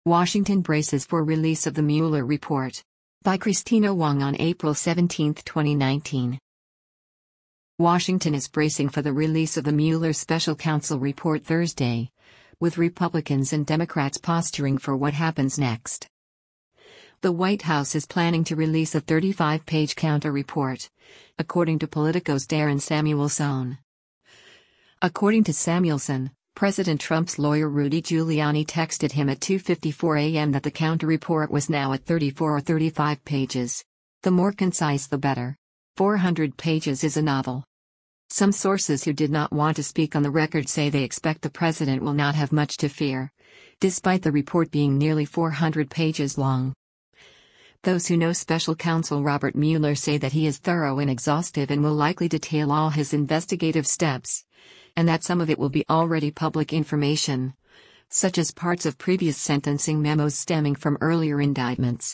Washington braces for release of the Mueller report. By Christina Wong on April 17, 2019. Washington is bracing for the release of the Mueller special counsel report Thursday, with Republicans and Democrats posturing for what happens next. The White House is planning to release a 35-page counter-report, according to Politico's Darren Samuelson. According to Samuelson, President Trump's lawyer Rudy Giuliani texted him at 2:54 a.m. that the counter-report was now at 34 or 35 pages. The more concise the better. 400 pages is a novel. Some sources who did not want to speak on the record say they expect the president will not have much to fear, despite the report being nearly 400 pages long. Those who know Special Counsel Robert Mueller say that he is thorough and exhaustive and will likely detail all his investigative steps, and that some of it will be already public information, such as parts of previous sentencing memos stemming from earlier indictments.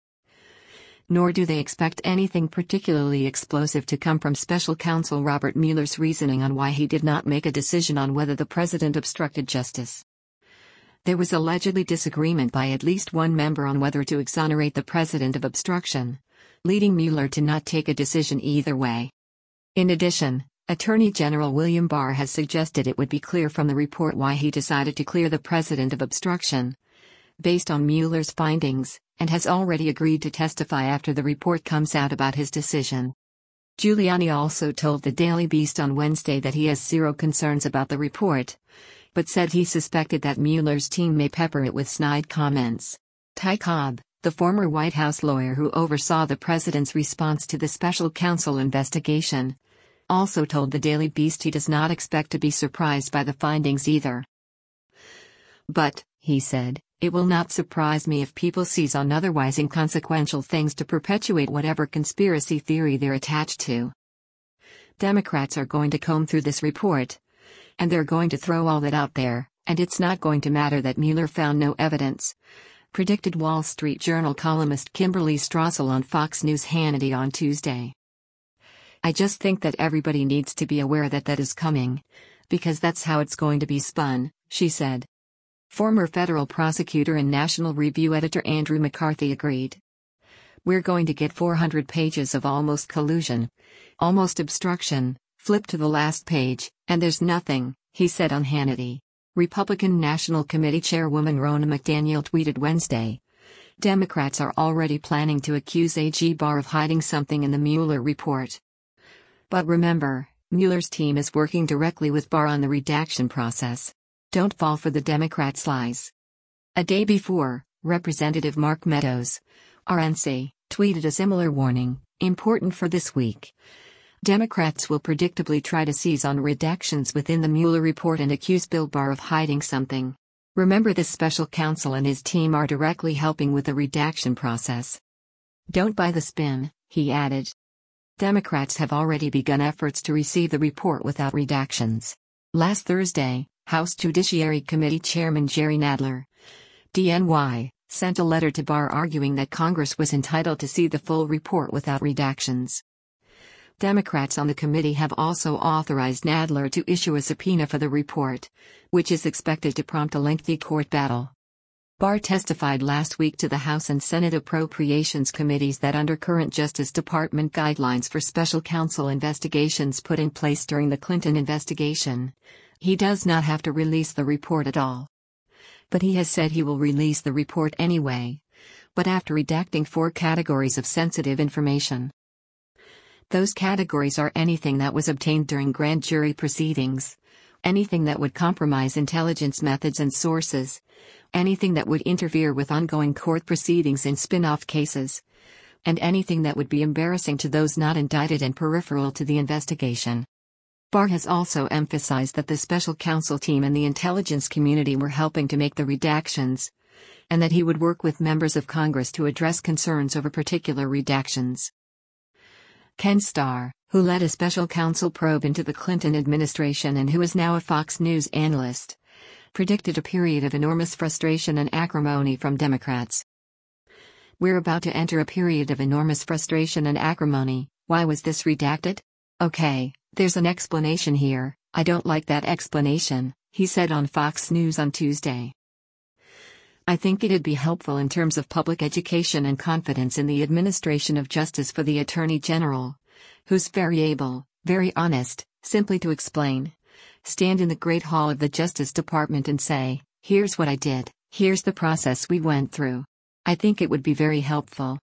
Nor do they expect anything particularly explosive to come from Special Counsel Robert Mueller's reasoning on why he did not make a decision on whether the president obstructed justice. There was allegedly disagreement by at least one member on whether to exonerate the president of obstruction, leading Mueller to not take a decision either way. In addition, Attorney General William Barr has suggested it would be clear from the report why he decided to clear the president of obstruction, based on Mueller's findings, and has already agreed to testify after the report comes out about his decision. Giuliani also told the Daily Beast on Wednesday that he has zero concerns about the report, but said he suspected that Mueller's team may pepper it with snide comments. Ty Cobb, the former White House lawyer who oversaw the president's response to the special counsel investigation, also told the Daily Beast he does not expect to be surprised by the findings either. But, he said, it will not surprise me if people seize on otherwise inconsequential things to perpetuate whatever conspiracy theory they're attached to. Democrats are going to comb through this report, and they're going to throw all that out there, and it's not going to matter that Mueller found no evidence, predicted Wall Street Journal columnist Kimberly Strassel on Fox News Hannity on Tuesday. I just think that everybody needs to be aware that that is coming, because that's how it's going to be spun, she said. Former federal prosecutor and National Review editor Andrew McCarthy agreed. We're going to get 400 pages of almost collusion, almost obstruction, flip to the last page, and there's nothing, he said on Hannity. Republican National Committee Chairwoman Ronna McDaniel tweeted Wednesday. Democrats are already planning to accuse AG Barr of hiding something in the Mueller report. But remember, Mueller's team is working directly with Barr on the redaction process. Don't fall for the Democrats' lies. A day before, Representative Mark Meadows, RNC, tweeted a similar warning, important for this week. Democrats will predictably try to seize on redactions within the Mueller report and accuse Bill Barr of hiding something. Remember, this special counsel and his team are directly helping with the redaction process. Don't buy the spin, he added. Democrats have already begun efforts to receive the report without redactions. Last Thursday, House Judiciary Committee Chairman Jerry Nadler, DNY, sent a letter to Barr arguing that Congress was entitled to see the full report without redactions. Democrats on the committee have also authorized Nadler to issue a subpoena for the report, which is expected to prompt a lengthy court battle. Barr testified last week to the House and Senate Appropriations Committees that under current Justice Department guidelines for special counsel investigations put in place during the Clinton investigation, he does not have to release the report at all. But he has said he will release the report anyway, but after redacting 4 categories of sensitive information. Those categories are anything that was obtained during grand jury proceedings, anything that would compromise intelligence methods and sources, anything that would interfere with ongoing court proceedings in spin-off cases, and anything that would be embarrassing to those not indicted and peripheral to the investigation. Barr has also emphasized that the special counsel team and the intelligence community were helping to make the redactions, and that he would work with members of Congress to address concerns over particular redactions. Ken Starr, who led a special counsel probe into the Clinton administration and who is now a Fox News analyst, predicted a period of enormous frustration and acrimony from Democrats. We're about to enter a period of enormous frustration and acrimony. Why was this redacted? Okay, there's an explanation here. I don't like that explanation, he said on Fox News on Tuesday. I think it'd be helpful in terms of public education and confidence in the administration of justice for the Attorney General, who's very able, very honest, simply to explain. Stand in the Great Hall of the Justice Department and say, here's what I did, here's the process we went through. I think it would be very helpful.